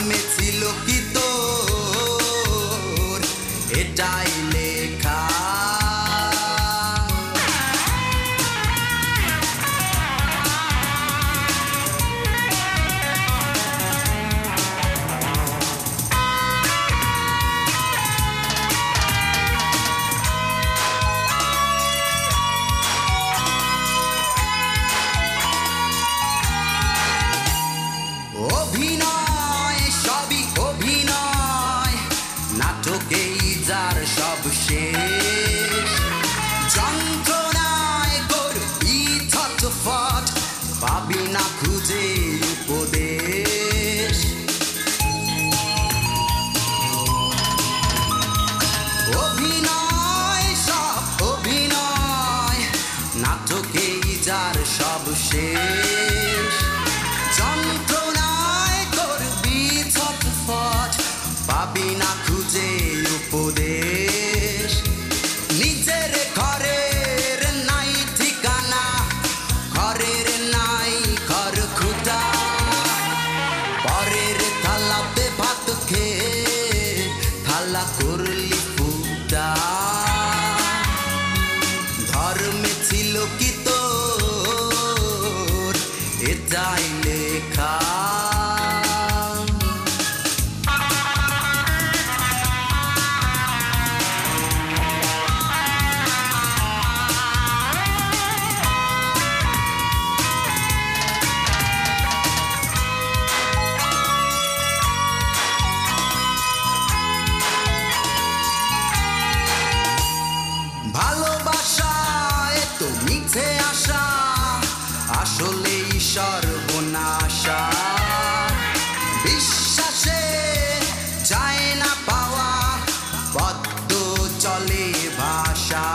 ধর্মে ছিল কি তোর এটাই লেখা। অভিনয় সবই অভিনয়, নাটকেই যার সব শেষ। যন্ত্রণায় করবি ছটফট, পাবি না খুঁজে উপদেশ। অভিনয় সব অভিনয়, নাটকেই যার সব শেষ। যন্ত্রণায় করবি ছটফট, পাবি না খুঁজে উপদেশ। নিজের ঘরের নাই ঠিকানা, ঘরের নাই ঘর খুঁটা। পরের থালাতে ভাত খেয়ে থালা করলি ফুটা। ধর্মে ছিল কি তোর এটাই লেখা। ভালোবাসা এতো মিছে আশা, আসলেই সর্বনাশা। বিশ্বাসে যায় না পাওয়া, বদ্ধ চলে ভাষা।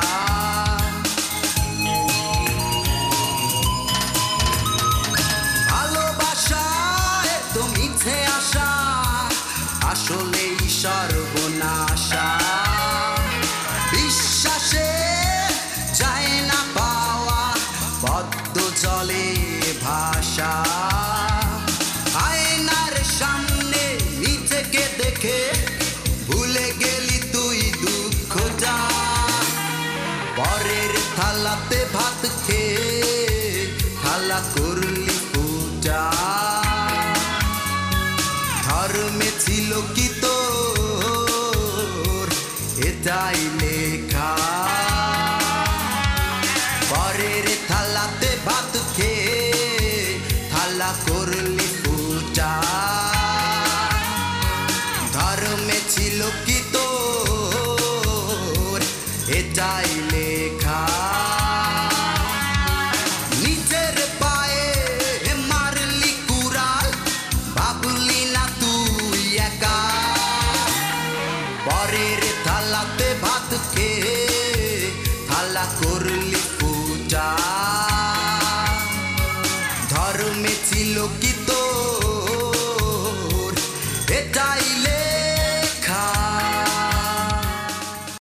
ভালোবাসা এতো মিছে আশা, আসলেই সর্বনাশা। বিশ্বাসে যায় না পাওয়া, বদ্ধ চলে ভাষা। আয়নার সামনে নিজেকে দেখে ভুলে গেলি তুই দুঃখটা। পরের থালাতে ভাত খেয়ে থালা করলি ফুটা। ধর্মে ছিল কি তোর এটাই লেখা। পরের থালাতে ভাত খেয়ে থালা করলি ফুটা। ধর্মে ছিল কি তোর এটাই লেখা। নিজের পায়ে মারলি কুড়াল, ভাবলি না তুই একা। পরের থালাতে ভাত খেয়ে থালা করলি